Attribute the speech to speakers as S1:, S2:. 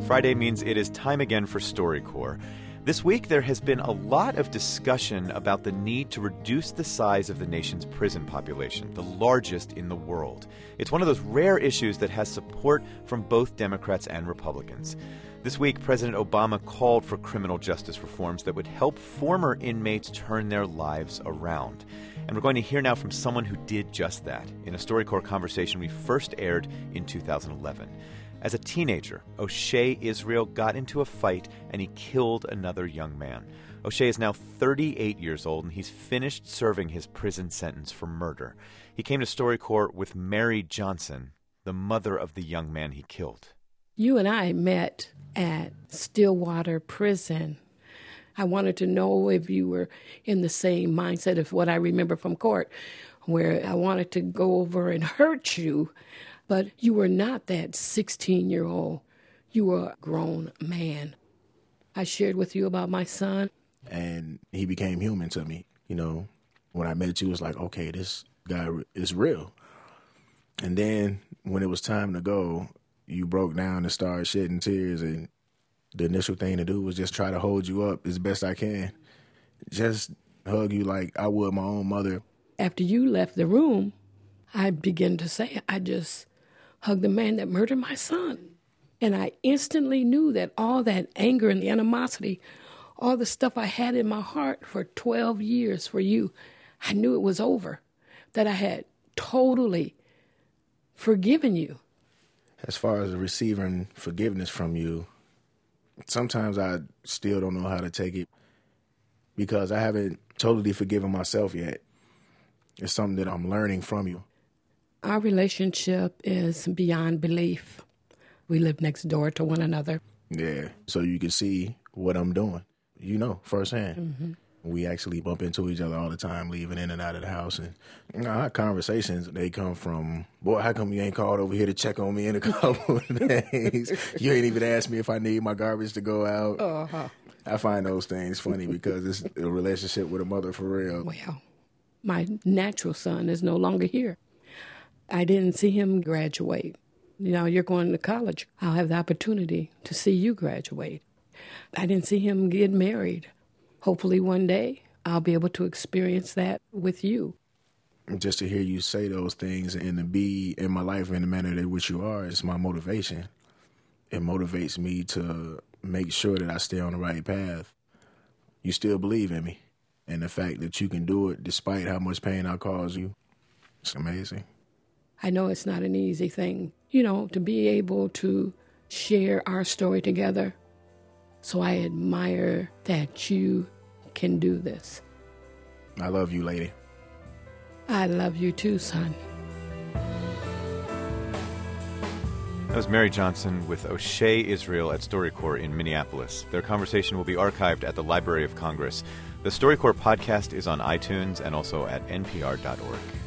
S1: Friday means it is time again for StoryCorps. This week, there has been a lot of discussion about the need to reduce the size of the nation's prison population, the largest in the world. It's one of those rare issues that has support from both Democrats and Republicans. This week, President Obama called for criminal justice reforms that would help former inmates turn their lives around. And we're going to hear now from someone who did just that in a StoryCorps conversation we first aired in 2011. As a teenager, O'Shea Israel got into a fight and he killed another young man. O'Shea is now 38 years old and he's finished serving his prison sentence for murder. He came to StoryCorps with Mary Johnson, the mother of the young man he killed.
S2: You and I met at Stillwater Prison. I wanted to know if you were in the same mindset of what I remember from court, where I wanted to go over and hurt you. But you were not that 16-year-old. You were a grown man. I shared with you about my son.
S3: And he became human to me. You know, when I met you, it was like, okay, this guy is real. And then when it was time to go, you broke down and started shedding tears. And the initial thing to do was just try to hold you up as best I can. Just hug you like I would my own mother.
S2: After you left the room, I began to say, I just hugged the man that murdered my son. And I instantly knew that all that anger and the animosity, all the stuff I had in my heart for 12 years for you, I knew it was over, that I had totally forgiven you.
S3: As far as receiving forgiveness from you, sometimes I still don't know how to take it because I haven't totally forgiven myself yet. It's something that I'm learning from you.
S2: Our relationship is beyond belief. We live next door to one another.
S3: Yeah, so you can see what I'm doing, you know, firsthand.
S2: Mm-hmm.
S3: We actually bump into each other all the time, leaving in and out of the house. And you know, our conversations, they come from, boy, how come you ain't called over here to check on me in a couple of days? You ain't even asked me if I need my garbage to go out.
S2: Uh-huh.
S3: I find those things funny because it's a relationship with a mother for real.
S2: Well, my natural son is no longer here. I didn't see him graduate. You know, you're going to college. I'll have the opportunity to see you graduate. I didn't see him get married. Hopefully one day I'll be able to experience that with you.
S3: Just to hear you say those things and to be in my life in the manner in which you are is my motivation. It motivates me to make sure that I stay on the right path. You still believe in me. And the fact that you can do it despite how much pain I cause you, it's amazing.
S2: I know it's not an easy thing, you know, to be able to share our story together. So I admire that you can do this.
S3: I love you, lady.
S2: I love you too, son.
S1: That was Mary Johnson with O'Shea Israel at StoryCorps in Minneapolis. Their conversation will be archived at the Library of Congress. The StoryCorps podcast is on iTunes and also at npr.org.